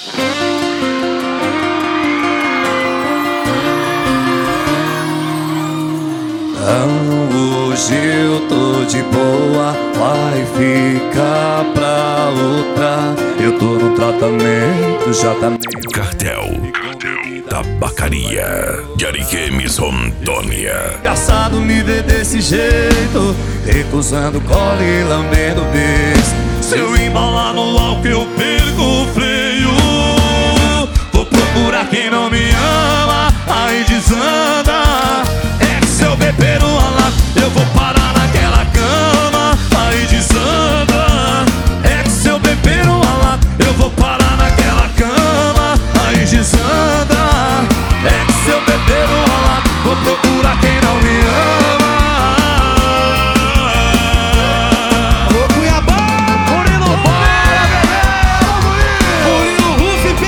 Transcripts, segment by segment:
Hoje eu tô de boa, vai ficar pra outra. Eu tô no tratamento, já tá meio... Cartel Tabacaria de Ariquemes, Rondônia. Engraçado me ver desse jeito, recusando cola e lambendo beijo. Se eu embalar no álcool eu perco o freio. Vou procurar quem não me ama, aí desanda. É que se eu beber uma lata eu vou parar naquela cama, aí desanda. É que se eu beber uma lata eu vou parar naquela cama, aí desanda. É que se eu beber uma lata vou procurar quem não me ama. Ô Cuiabá, Murilo Murilo Ruff e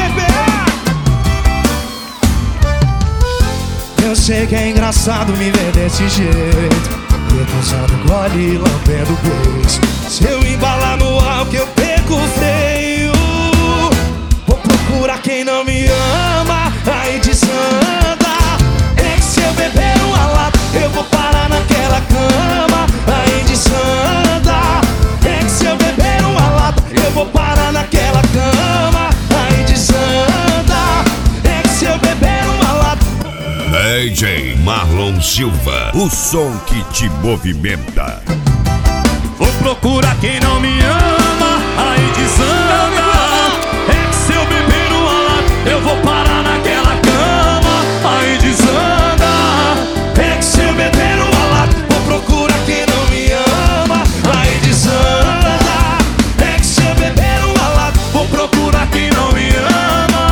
PPA. Eu sei que é engraçado me ver desse jeito, recusando gole e lambendo beijo. Se eu embalar no álcool eu perco o freio. Vou procurar quem não me ama, aí desanda. É que se eu beber uma lata eu vou parar naquela cama, aí desanda. É que se eu beber uma lata eu vou parar naquela cama, aí desanda. É que se eu beber uma lata... DJ Marlon Silva, o som que te movimenta. Vou procurar quem não me ama, aí desanda. É que se eu beber uma lata eu vou parar naquela cama, aí desanda. É que se eu beber uma lata Vou procurar quem não me ama, aí desanda. É que se eu beber uma lata vou procurar quem não me ama.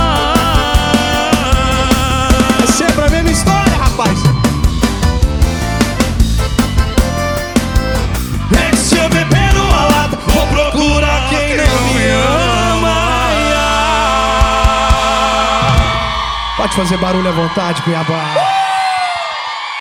é sempre a mesma história, rapaz. É que se eu beber uma lata vou procurar quem não me ama. Pode fazer barulho à vontade, Cuiabá.